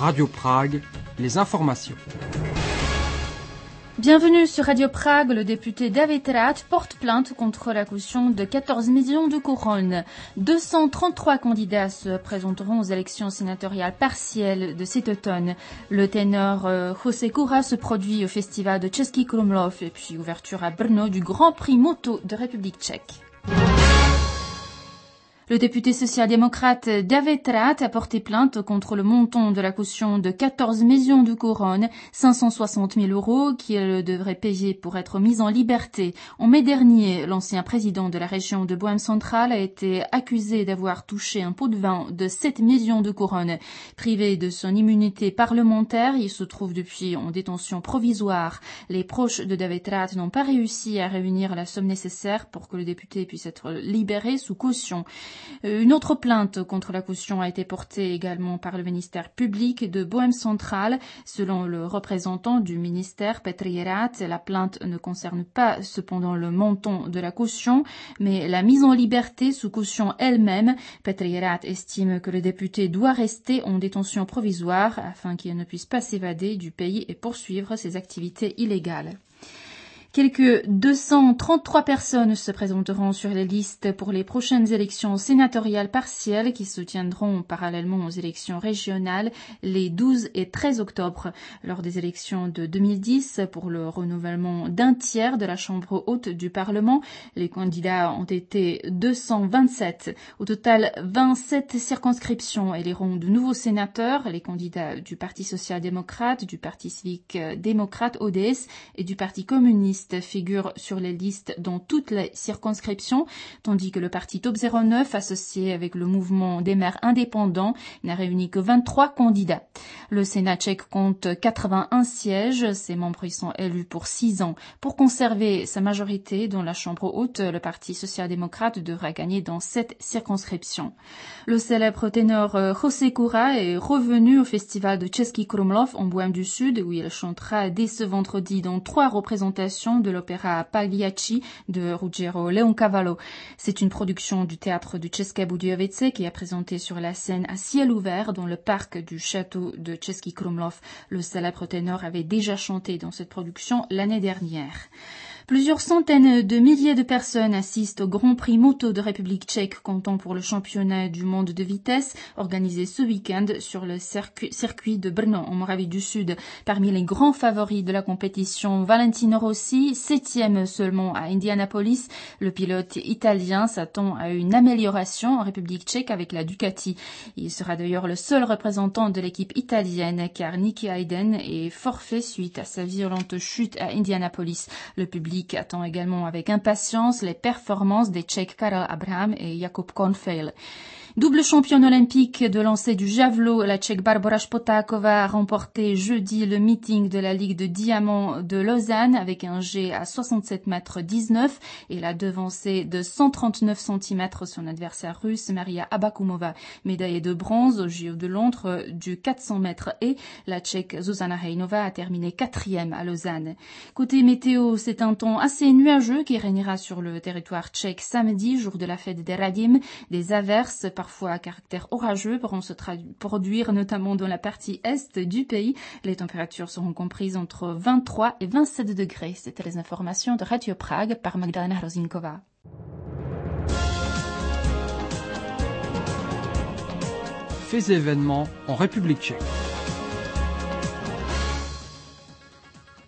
Radio Prague, les informations. Bienvenue sur Radio Prague. Le député David Rath porte plainte contre la caution de 14 millions de couronnes. 233 candidats se présenteront aux élections sénatoriales partielles de cet automne. Le ténor José Kura se produit au festival de Český Krumlov et puis ouverture à Brno du Grand Prix moto de République tchèque. Le député social-démocrate David Rath a porté plainte contre le montant de la caution de 14 millions de couronnes, 560 000 € qu'il devrait payer pour être mis en liberté. En mai dernier, l'ancien président de la région de Bohême centrale a été accusé d'avoir touché un pot de vin de 7 millions de couronnes. Privé de son immunité parlementaire, il se trouve depuis en détention provisoire. Les proches de David Rath n'ont pas réussi à réunir la somme nécessaire pour que le député puisse être libéré sous caution. Une autre plainte contre la caution a été portée également par le ministère public de Bohême centrale. Selon le représentant du ministère, Petr Rath, la plainte ne concerne pas cependant le montant de la caution, mais la mise en liberté sous caution elle-même. Petr Rath estime que le député doit rester en détention provisoire afin qu'il ne puisse pas s'évader du pays et poursuivre ses activités illégales. Quelques 233 personnes se présenteront sur les listes pour les prochaines élections sénatoriales partielles qui se tiendront parallèlement aux élections régionales les 12 et 13 octobre. Lors des élections de 2010, pour le renouvellement d'un tiers de la Chambre haute du Parlement, les candidats ont été 227. Au total, 27 circonscriptions éliront de nouveaux sénateurs. Les candidats du Parti social-démocrate, du Parti civique démocrate ODS et du Parti communiste figurent sur les listes dans toutes les circonscriptions, tandis que le parti Top 09, associé avec le mouvement des maires indépendants, n'a réuni que 23 candidats. Le Sénat tchèque compte 81 sièges. Ses membres y sont élus pour 6 ans. Pour conserver sa majorité dans la Chambre haute, le Parti social-démocrate devra gagner dans 7 circonscriptions. Le célèbre ténor José Kura est revenu au festival de Český Krumlov en Bohême du Sud, où il chantera dès ce vendredi dans 3 représentations de l'opéra Pagliacci de Ruggero Leoncavallo. C'est une production du théâtre de České Budějovice qui est présentée sur la scène à ciel ouvert dans le parc du château de Český Krumlov. Le célèbre ténor avait déjà chanté dans cette production l'année dernière. Plusieurs centaines de milliers de personnes assistent au Grand Prix moto de République tchèque comptant pour le championnat du monde de vitesse organisé ce week-end sur le circuit de Brno en Moravie du Sud. Parmi les grands favoris de la compétition, Valentino Rossi, 7e seulement à Indianapolis. Le pilote italien s'attend à une amélioration en République tchèque avec la Ducati. Il sera d'ailleurs le seul représentant de l'équipe italienne car Nicky Hayden est forfait suite à sa violente chute à Indianapolis. Le public attend également avec impatience les performances des Tchèques Karel Abraham et Jakub Kornfeil. Double championne olympique de lancer du javelot, la Tchèque Barbora Špotáková a remporté jeudi le meeting de la Ligue de Diamant de Lausanne avec un jet à 67,19 m et l'a devancé de 139 cm son adversaire russe Maria Abakumova. Médaillée de bronze au JO de Londres du 400 mètres et la Tchèque Zuzana Hejnová a terminé 4e à Lausanne. Côté météo, c'est un temps assez nuageux qui régnera sur le territoire tchèque samedi, jour de la fête des Radim. Des averses parfois à caractère orageux pourront se produire notamment dans la partie est du pays. Les températures seront comprises entre 23 et 27 degrés. C'était les informations de Radio Prague par Magdalena Hrozinkova. Faits et événements en République tchèque.